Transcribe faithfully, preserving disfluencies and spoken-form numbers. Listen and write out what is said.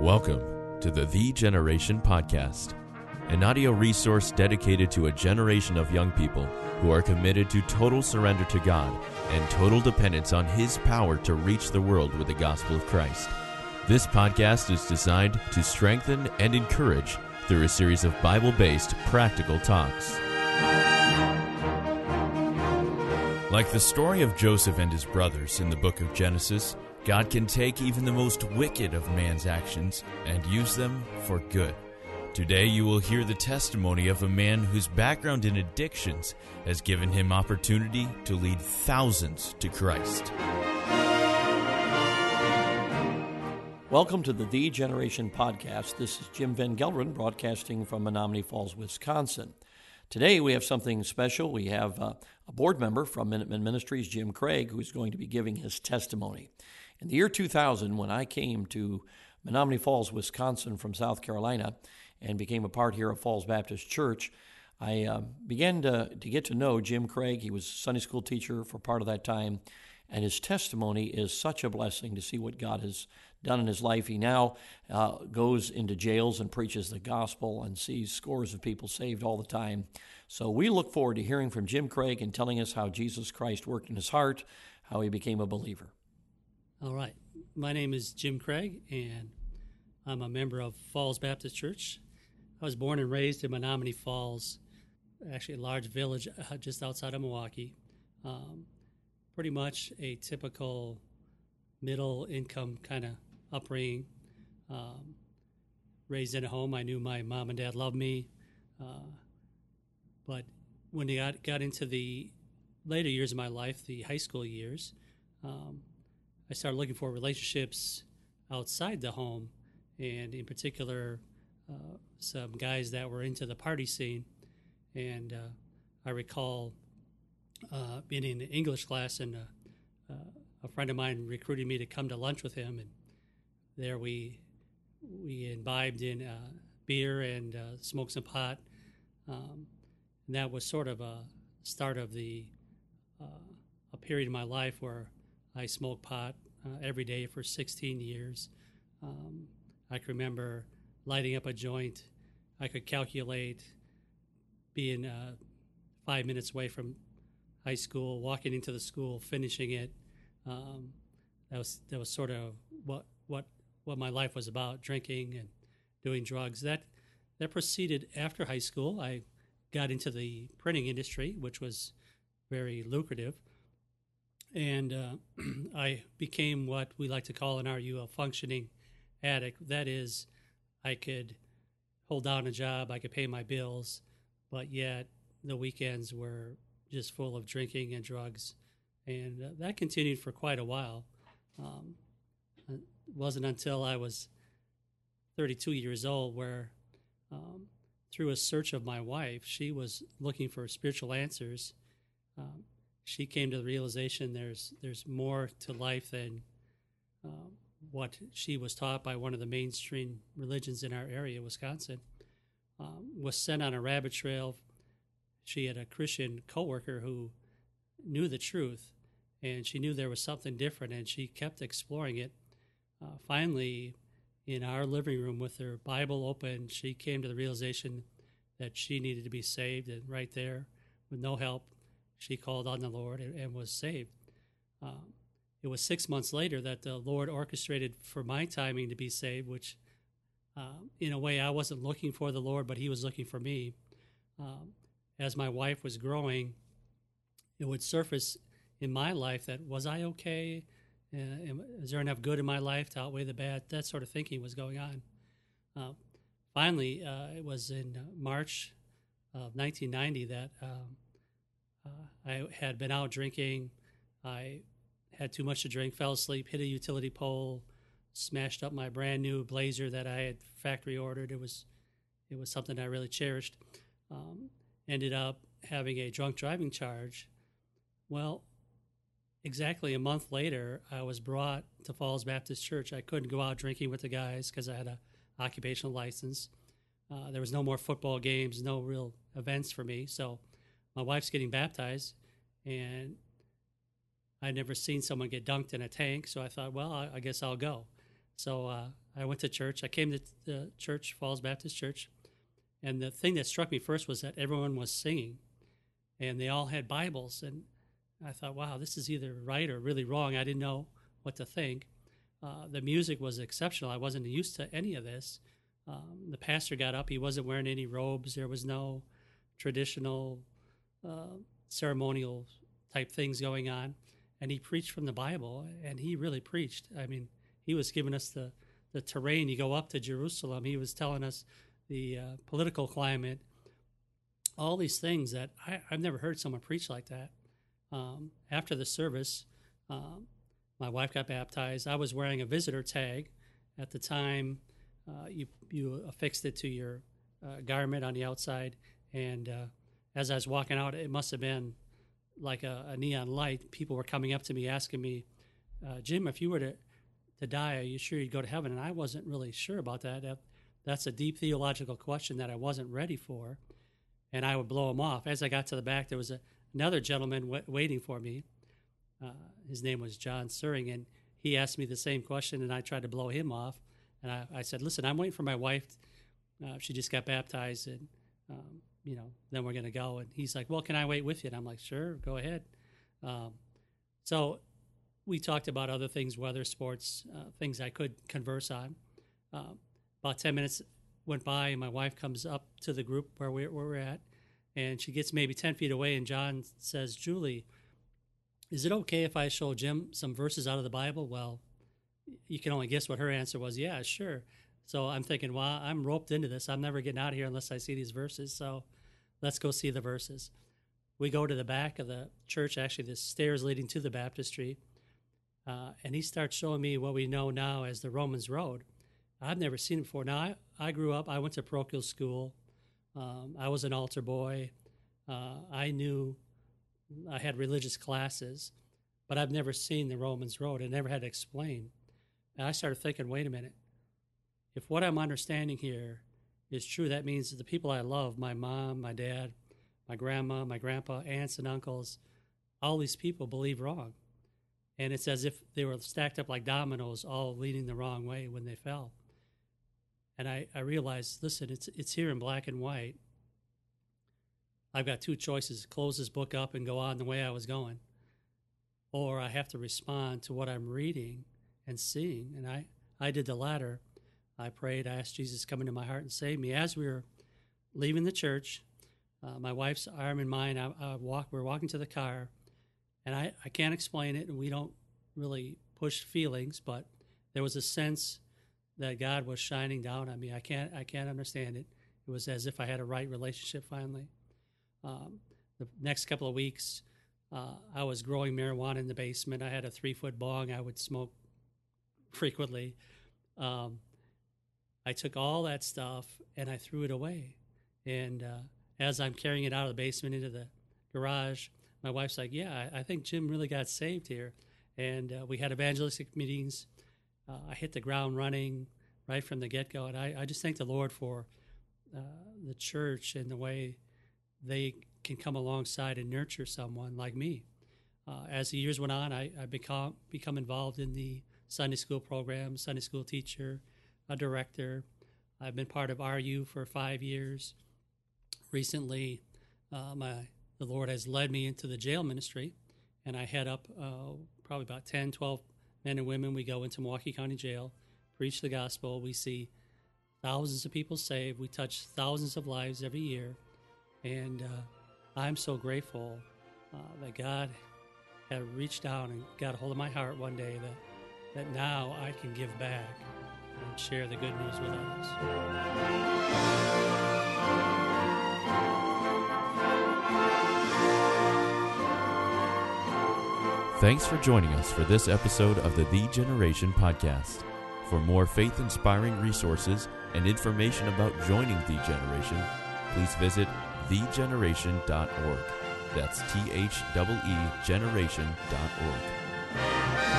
Welcome to the The Generation Podcast, an audio resource dedicated to a generation of young people who are committed to total surrender to God and total dependence on His power to reach the world with the gospel of Christ. This podcast is designed to strengthen and encourage through a series of Bible-based practical talks. Like the story of Joseph and his brothers in the book of Genesis, God can take even the most wicked of man's actions and use them for good. Today you will hear the testimony of a man whose background in addictions has given him opportunity to lead thousands to Christ. Welcome to the The Generation Podcast. This is Jim Van Gelderen broadcasting from Menomonee Falls, Wisconsin. Today we have something special. We have uh, a board member from Minuteman Ministries, Jim Craig, who's going to be giving his testimony. In the year two thousand, when I came to Menomonee Falls, Wisconsin from South Carolina and became a part here of Falls Baptist Church, I uh, began to, to get to know Jim Craig. He was a Sunday school teacher for part of that time, and his testimony is such a blessing to see what God has done in his life. He now uh, goes into jails and preaches the gospel and sees scores of people saved all the time. So we look forward to hearing from Jim Craig and telling us how Jesus Christ worked in his heart, how he became a believer. All right. My name is Jim Craig, and I'm a member of Falls Baptist Church. I was born and raised in Menomonee Falls, actually a large village uh, just outside of Milwaukee. Um, pretty much a typical middle-income kind of upbringing. Um, raised in a home, I knew my mom and dad loved me. Uh, but when I got, got into the later years of my life, the high school years, um, I started looking for relationships outside the home, and in particular, uh, some guys that were into the party scene. And uh, I recall uh, being in the English class, and uh, uh, a friend of mine recruited me to come to lunch with him, and there we we imbibed in uh, beer and uh, smoked some pot. Um, and that was sort of a start of the uh, a period in my life where I smoked pot uh, every day for sixteen years. Um, I can remember lighting up a joint. I could calculate being uh, five minutes away from high school, walking into the school, finishing it. Um, that was that was sort of what what what my life was about: drinking and doing drugs. That that proceeded after high school. I got into the printing industry, which was very lucrative. And uh, I became what we like to call in our U a functioning addict. That is, I could hold down a job, I could pay my bills, but yet the weekends were just full of drinking and drugs. And uh, that continued for quite a while. Um, it wasn't until I was thirty-two years old where, um, through a search of my wife, she was looking for spiritual answers. Um, She came to the realization there's there's more to life than uh, what she was taught by one of the mainstream religions in our area, Wisconsin. Um, was sent on a rabbit trail. She had a Christian coworker who knew the truth, and she knew there was something different, and she kept exploring it. Uh, finally, in our living room with her Bible open, she came to the realization that she needed to be saved, and right there, with no help, she called on the Lord and, and was saved. Um, it was six months later that the Lord orchestrated for my timing to be saved, which uh, in a way I wasn't looking for the Lord, but He was looking for me. Um, as my wife was growing, it would surface in my life that, was I okay? Uh, is there enough good in my life to outweigh the bad? That sort of thinking was going on. Uh, finally, uh, it was in March of nineteen ninety that um, Uh, I had been out drinking. I had too much to drink, fell asleep, hit a utility pole, smashed up my brand new Blazer that I had factory ordered. It was, it was something I really cherished. Um, ended up having a drunk driving charge. Well, exactly a month later, I was brought to Falls Baptist Church. I couldn't go out drinking with the guys because I had a occupational license. Uh, there was no more football games, no real events for me, so my wife's getting baptized, and I'd never seen someone get dunked in a tank, so I thought, well, I, I guess I'll go. So uh, I went to church. I came to the church, Falls Baptist Church, and the thing that struck me first was that everyone was singing, and they all had Bibles, and I thought, wow, this is either right or really wrong. I didn't know what to think. Uh, the music was exceptional. I wasn't used to any of this. Um, the pastor got up. He wasn't wearing any robes. There was no traditional uh, ceremonial type things going on. And he preached from the Bible, and he really preached. I mean, he was giving us the, the terrain. You go up to Jerusalem. He was telling us the uh, political climate, all these things that I, I've never heard someone preach like that. Um, after the service, um, my wife got baptized. I was wearing a visitor tag. At the time, uh, you you affixed it to your uh, garment on the outside, and uh, as I was walking out, it must have been like a, a neon light. People were coming up to me asking me, uh, Jim, if you were to, to die, are you sure you'd go to heaven? And I wasn't really sure about that. that. That's a deep theological question that I wasn't ready for, and I would blow them off. As I got to the back, there was a, another gentleman w- waiting for me. Uh, his name was John Suring, and he asked me the same question, and I tried to blow him off. And I, I said, listen, I'm waiting for my wife. Uh, she just got baptized, and, um, you know, then we're going to go. And he's like, well, can I wait with you? And I'm like, sure, go ahead. Um, so we talked about other things, weather, sports, uh, things I could converse on. Uh, about ten minutes went by, and my wife comes up to the group where we're, where we're at, and she gets maybe ten feet away, and John says, Julie, is it okay if I show Jim some verses out of the Bible? Well, you can only guess what her answer was. Yeah, sure. So I'm thinking, well, I'm roped into this. I'm never getting out of here unless I see these verses. So let's go see the verses. We go to the back of the church, actually the stairs leading to the baptistry, uh, and he starts showing me what we know now as the Romans Road. I've never seen it before. Now, I, I grew up, I went to parochial school. Um, I was an altar boy. Uh, I knew I had religious classes, but I've never seen the Romans Road. I never had to explain. And I started thinking, wait a minute. If what I'm understanding here is true, that means that the people I love, my mom, my dad, my grandma, my grandpa, aunts and uncles, all these people believe wrong. And it's as if they were stacked up like dominoes, all leaning the wrong way when they fell. And I, I realized, listen, it's it's here in black and white. I've got two choices: close this book up and go on the way I was going, or I have to respond to what I'm reading and seeing. And I, I did the latter. I prayed, I asked Jesus to come into my heart and save me. As we were leaving the church, uh, my wife's arm in mine, I, I walk, we're walking to the car, and I, I can't explain it, and we don't really push feelings, but there was a sense that God was shining down on me. I can't I can't understand it. It was as if I had a right relationship finally. Um, the next couple of weeks, uh, I was growing marijuana in the basement. I had a three-foot bong. I would smoke frequently. Um, I took all that stuff, and I threw it away. And uh, as I'm carrying it out of the basement into the garage, my wife's like, yeah, I, I think Jim really got saved here. And uh, we had evangelistic meetings. Uh, I hit the ground running right from the get-go. And I, I just thank the Lord for uh, the church and the way they can come alongside and nurture someone like me. Uh, as the years went on, I, I become become involved in the Sunday school program, Sunday school teacher, a director. I've been part of R U for five years. Recently, uh, my the Lord has led me into the jail ministry, and I head up uh, probably about ten, twelve men and women. We go into Milwaukee County Jail, preach the gospel. We see thousands of people saved. We touch thousands of lives every year. And uh, I'm so grateful uh, that God had reached down and got a hold of my heart one day that, that now I can give back and share the good news with others. Thanks for joining us for this episode of the The Generation Podcast. For more faith-inspiring resources and information about joining The Generation, please visit the generation dot org. That's T H E E generation dot org.